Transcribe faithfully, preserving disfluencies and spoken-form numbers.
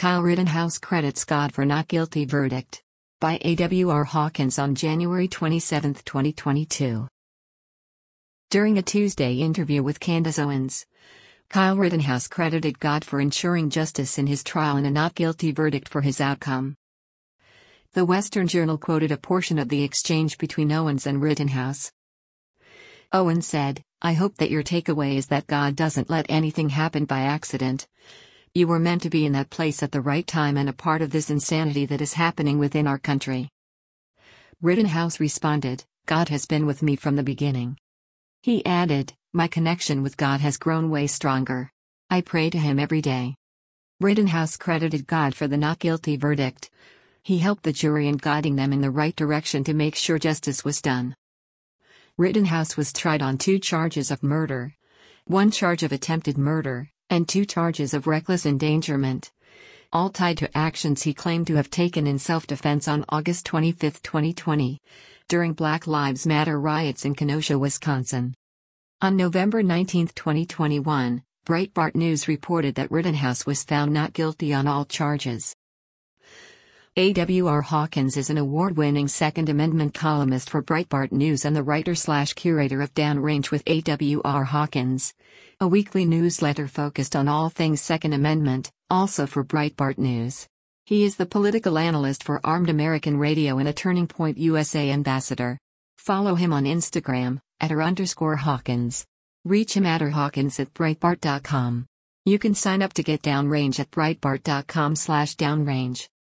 Kyle Rittenhouse credits God for not guilty verdict. By A W R Hawkins on January twenty-seventh, twenty twenty-two. During a Tuesday interview with Candace Owens, Kyle Rittenhouse credited God for ensuring justice in his trial and a not guilty verdict for his outcome. The Western Journal quoted a portion of the exchange between Owens and Rittenhouse. Owens said, "I hope that your takeaway is that God doesn't let anything happen by accident. You were meant to be in that place at the right time and a part of this insanity that is happening within our country." Rittenhouse responded, "God has been with me from the beginning." He added, "My connection with God has grown way stronger. I pray to Him every day." Rittenhouse credited God for the not guilty verdict. He helped the jury in guiding them in the right direction to make sure justice was done. Rittenhouse was tried on two charges of murder, one charge of attempted murder, and two charges of reckless endangerment, all tied to actions he claimed to have taken in self-defense on August twenty-fifth, twenty twenty, during Black Lives Matter riots in Kenosha, Wisconsin. On November nineteenth, twenty twenty-one, Breitbart News reported that Rittenhouse was found not guilty on all charges. A W R Hawkins is an award-winning Second Amendment columnist for Breitbart News and the writer-slash-curator of Downrange with A W R Hawkins, a weekly newsletter focused on all things Second Amendment, also for Breitbart News. He is the political analyst for Armed American Radio and a Turning Point U S A ambassador. Follow him on Instagram, at r underscore Hawkins. Reach him at rhawkins at breitbart dot com. You can sign up to get Downrange at breitbart dot com slash downrange.